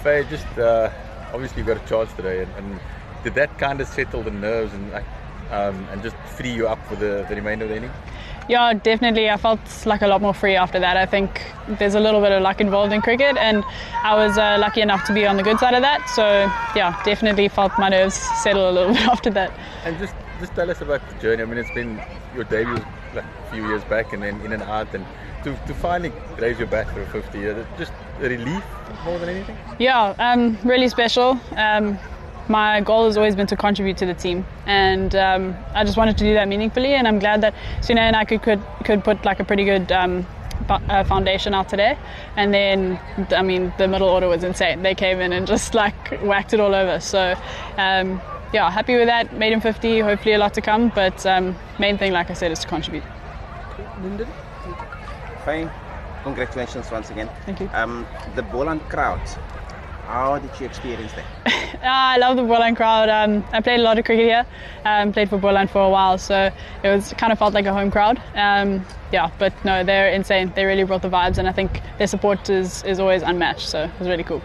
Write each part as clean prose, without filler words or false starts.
Faye, just obviously you got a chance today, and did that kind of settle the nerves and just free you up for the remainder of the inning? Yeah, definitely. I felt like a lot more free after that. I think there's a little bit of luck involved in cricket, and I was lucky enough to be on the good side of that. So yeah, definitely felt my nerves settle a little bit after that. And just tell us about the journey. I mean, it's been your debut like a few years back, and then in and out, and to finally raise your bat for a 50 year, just a relief more than anything. Yeah, really special. My goal has always been to contribute to the team, and I just wanted to do that meaningfully, and I'm glad that Sune and I could put like a pretty good foundation out today. And then, I mean, the middle order was insane. They came in and just like whacked it all over. So yeah, happy with that. Made him 50, hopefully a lot to come, but main thing, like I said, is to contribute. Lyndon? Fine. Congratulations once again. Thank you. The Boland crowd, how did you experience that? I love the Boland crowd. I played a lot of cricket here, played for Boland for a while, so it kind of felt like a home crowd. Yeah, but no, they're insane. They really brought the vibes, and I think their support is always unmatched, so it was really cool.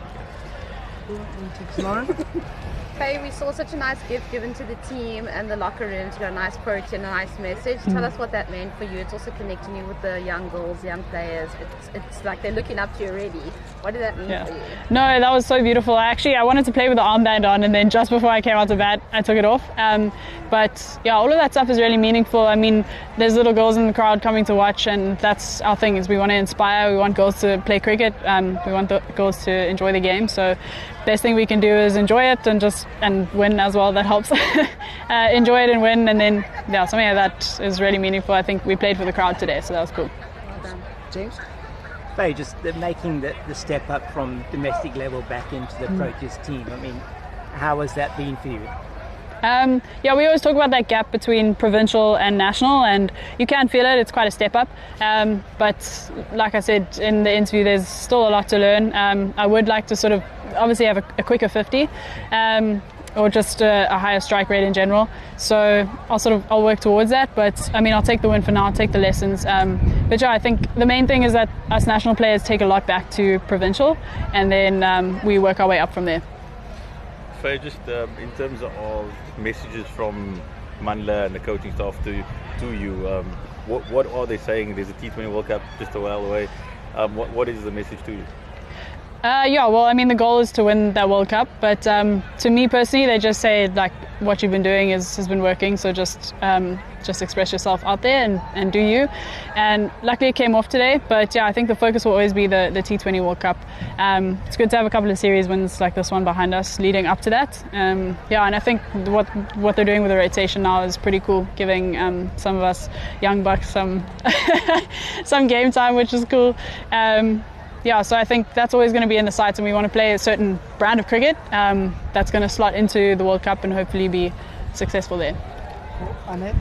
Lauren? Faye, we saw such a nice gift given to the team and the locker room to a nice quote and a nice message. Tell us what that meant for you. It's also connecting you with the young girls, young players. It's like they're looking up to you already. What did that mean for you? No, that was so beautiful. Actually, I wanted to play with the armband on, and then just before I came out to bat, I took it off. But yeah, all of that stuff is really meaningful. I mean, there's little girls in the crowd coming to watch, and that's our thing. Is we want to inspire. We want girls to play cricket. We want the girls to enjoy the game. So, best thing we can do is enjoy it and win as well. That helps. Enjoy it and win, and then yeah, something like that is really meaningful. I think we played for the crowd today, so that was cool. James? Faye, just making the step up from domestic level back into the Proteas team. I mean, how has that been for you? Yeah, we always talk about that gap between provincial and national, and you can feel it. It's quite a step up. But like I said in the interview, there's still a lot to learn. I would like to sort of obviously have a quicker 50, or just a higher strike rate in general. So I'll work towards that. But I mean, I'll take the win for now. I'll take the lessons. But yeah, I think the main thing is that us national players take a lot back to provincial, and then we work our way up from there. Faye, just in terms of messages from Mandla and the coaching staff to you, what are they saying? There's a T20 World Cup just a while away. What is the message to you? Yeah, well, I mean, the goal is to win that World Cup, but to me personally, they just say like what you've been doing has been working, so just express yourself out there and do you. And luckily it came off today, but yeah, I think the focus will always be the T20 World Cup. It's good to have a couple of series wins like this one behind us leading up to that. Yeah, and I think what they're doing with the rotation now is pretty cool, giving some of us young bucks some some game time, which is cool. Yeah, so I think that's always going to be in the sights, and we want to play a certain brand of cricket that's going to slot into the World Cup and hopefully be successful there. Annette?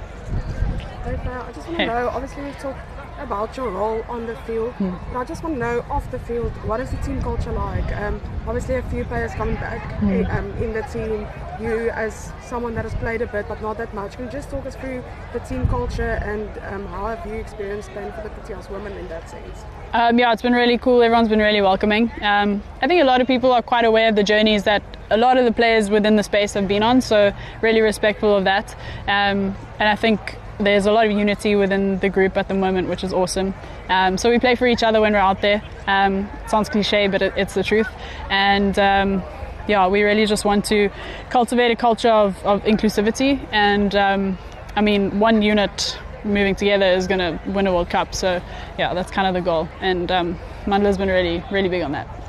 I just want to know, obviously we've talked about your role on the field, but I just want to know off the field, what is the team culture like? Obviously a few players coming back in the team, you as someone that has played a bit but not that much, can you just talk us through the team culture and how have you experienced playing for the Proteas women in that sense? Yeah, it's been really cool. Everyone's been really welcoming. I think a lot of people are quite aware of the journeys that a lot of the players within the space have been on, so really respectful of that. And I think there's a lot of unity within the group at the moment, which is awesome. So we play for each other when we're out there. It sounds cliche, but it's the truth. And yeah, we really just want to cultivate a culture of inclusivity. And I mean, one unit moving together is going to win a World Cup. So yeah, that's kind of the goal. And Mandla's been really, really big on that.